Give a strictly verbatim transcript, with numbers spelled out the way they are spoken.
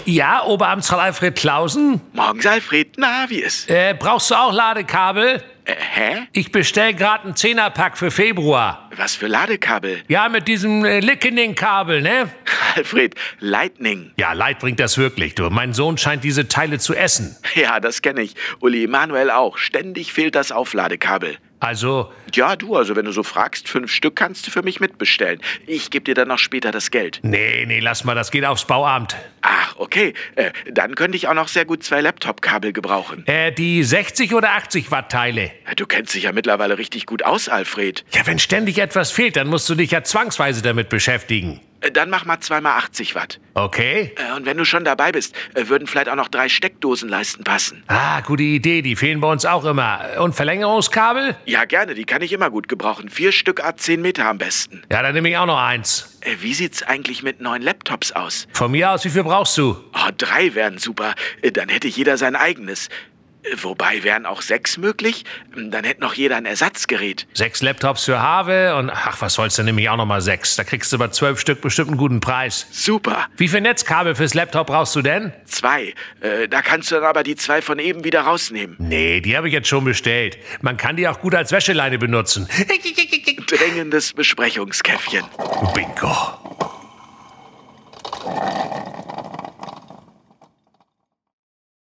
Ja, Oberamtsrat Alfred Clausen? Morgens, Alfred. Na, wie ist? Äh, brauchst du auch Ladekabel? Äh, hä? Ich bestell gerade einen Zehnerpack für Februar. Was für Ladekabel? Ja, mit diesem äh, Lightning-Kabel, ne? Alfred, Lightning. Ja, Leid bringt das wirklich, du. Mein Sohn scheint diese Teile zu essen. Ja, das kenne ich. Uli Emanuel auch. Ständig fehlt das Aufladekabel. Also, Ja, du, also wenn du so fragst, fünf Stück kannst du für mich mitbestellen. Ich gebe dir dann noch später das Geld. nee, nee, lass mal, das geht aufs Bauamt. Ach, okay. Äh, dann könnte ich auch noch sehr gut zwei Laptop-Kabel gebrauchen. Äh, die sechzig oder achtzig Watt Teile. Du kennst dich ja mittlerweile richtig gut aus, Alfred. Ja, wenn ständig etwas fehlt, dann musst du dich ja zwangsweise damit beschäftigen. Äh, Dann mach mal zweimal achtzig Watt. Okay? Äh, Und wenn du schon dabei bist, äh, würden vielleicht auch noch drei Steckdosenleisten passen. Ah, gute Idee, die fehlen bei uns auch immer. Und Verlängerungskabel? Ja, gerne, die kann ich immer gut gebrauchen. Vier Stück à zehn Meter am besten. Ja, dann nehme ich auch noch eins. Äh, Wie sieht's eigentlich mit neuen Laptops aus? Von mir aus, wie viel brauchst du? Oh, drei wären super. Äh, Dann hätte jeder sein eigenes. Äh, Wobei, wären auch sechs möglich? Ähm, Dann hätte noch jeder ein Ersatzgerät. Sechs Laptops für Have und ach, was soll's, dann nehme ich auch noch mal sechs. Da kriegst du bei zwölf Stück bestimmt einen guten Preis. Super. Wie viel Netzkabel fürs Laptop brauchst du denn? Zwei. Äh, Da kannst du dann aber die zwei von eben wieder rausnehmen. Nee, die habe ich jetzt schon bestellt. Man kann die auch gut als Wäscheleine benutzen. Drängendes Besprechungskäffchen. Bingo.